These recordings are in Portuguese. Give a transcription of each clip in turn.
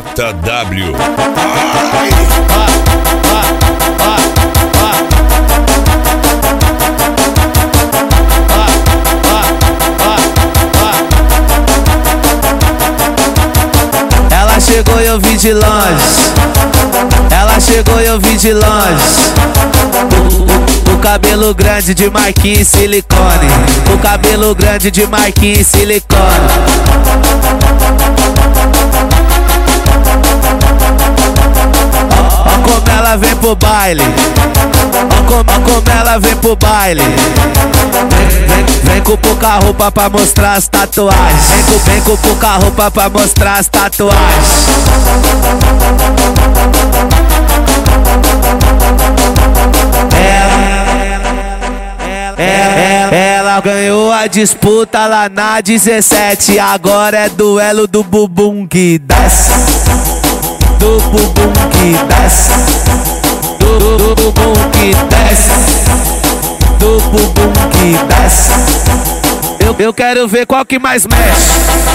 JW. Ela chegou e eu vi de longe. Ela chegou e eu vi de longe. O cabelo grande de marquinhos e silicone. O cabelo grande de marquinhos e silicone. Ó como ela vem pro baile. Ó como ela vem pro baile. Vem com pouca roupa pra mostrar as tatuagens. Vem com pouca roupa pra mostrar as tatuagens. Ela ganhou a disputa lá na 17. Agora é duelo do bumbum que desce. Do bumbum que desce. Do bumbum que desce. Do bumbum que desce. Eu quero ver qual que mais mexe.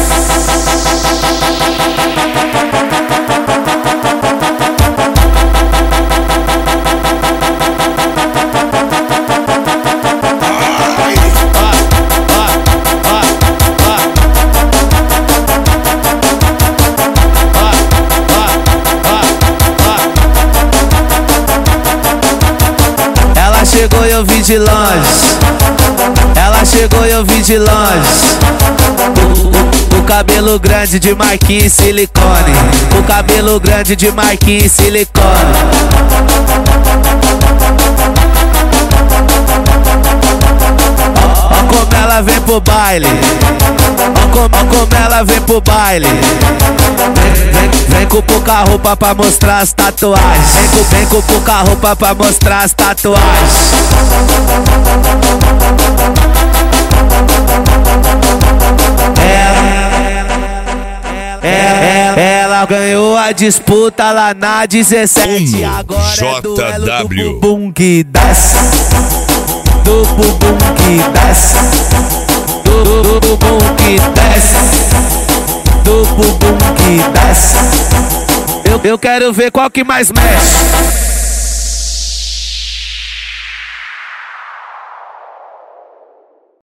Ela chegou e eu vi de longe. Ela chegou e eu vi de longe. O cabelo grande de marquinhos e silicone. O cabelo grande de marquinhos e silicone. Ó como ela vem pro baile. Ó como ela vem pro baile. Vem com pouca roupa pra mostrar as tatuagens. Vem com pouca roupa pra mostrar as tatuagens. Ela ganhou a disputa lá na 17. Agora é duelo do bumbum que desce. Do bumbum que desce. Do bumbum que desce. Do bumbum que desce. Eu quero ver qual que mais mexe.